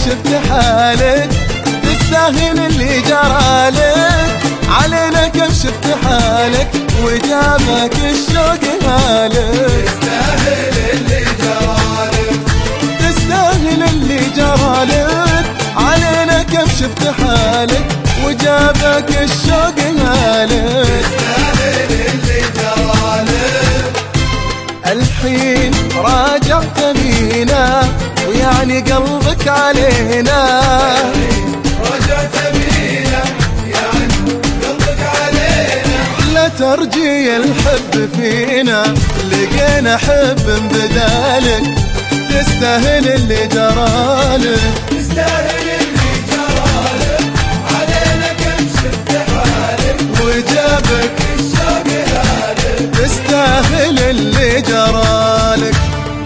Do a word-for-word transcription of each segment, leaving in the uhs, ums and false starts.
شفت حالك تستاهل اللي جرالك، علينا كم شفت حالك وجابك الشوق هالك. تستاهل اللي جرالك، تستاهل اللي جرالك، علينا كم شفت حالك وجابك الشوق هالك. تستاهل اللي جرالك. الحين راجعت بينا ويعني قلبك علينا، رجعت بينا يعني قلبك علينا. لا ترجي الحب فينا لقينا حب بدالك، تستاهل اللي جرالك. تستاهل اللي جرالك، علينا كم شفت حالك وجابك الشوق هالك. تستاهل اللي جرالك.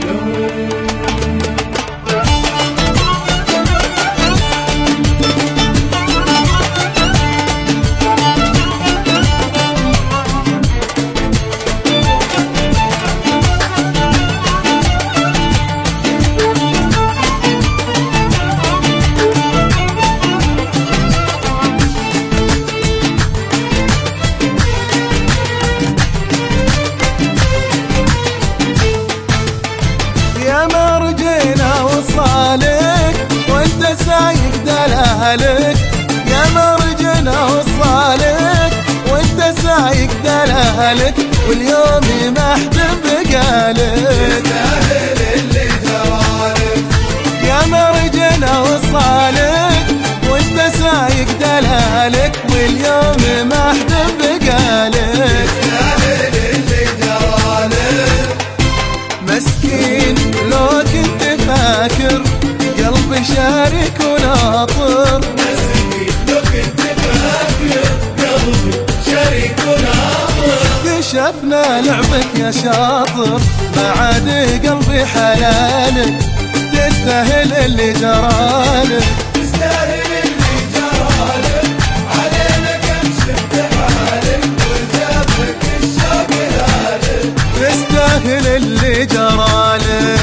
ما رجينا وصالك وانت سايق دلالك، يا ما رجينا وصالك وانت سايق دلالك، واليوم ما حد بقالك. تستاهل اللي جرالك، يا ما رجينا وصالك وانت سايق دلالك، واليوم ما حد بقالك. تستاهل اللي جرالك. مسكين لو كنت فاكر قلبي شارك وناطر، مسكين لو كنت فاكر قلبي شريك وناطر. كشفنا لعبك يا شاطر ما عاد قلبي حلالك، تستاهل اللي جرالك. تستاهل اللي جرالك، علينا كم شفت حالك وجابك الشوق هالك. تستاهل اللي جرالك.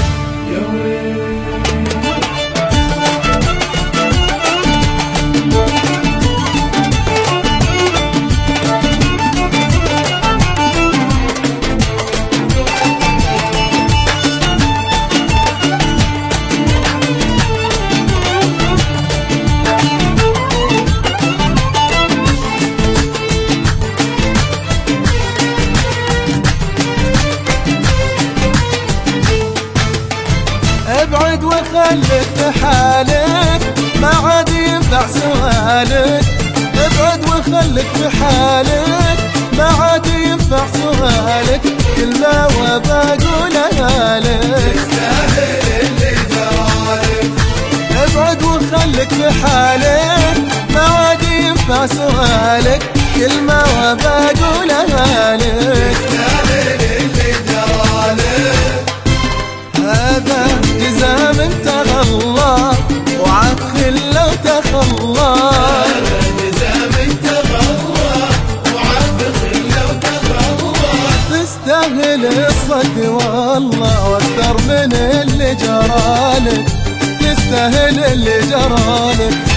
ابعد وخليك في حالك ما عاد ينفع سؤالك، ابعد وخليك في حالك ما عاد ينفع سؤالك، كلمة وبقولها لك. تستاهل اللي جرالك، ابعد وخليك في حالك ما عاد ينفع سؤالك، كلمة وبقولها لك. تستاهل اللي جرالك. هذا جزام انت غلا وعاد خله وتخلى، هذا جزام انت غلا وعاد خله وتخلى. تستاهل الصد والله واكثر من اللي جرالك، تستاهل اللي جرالك.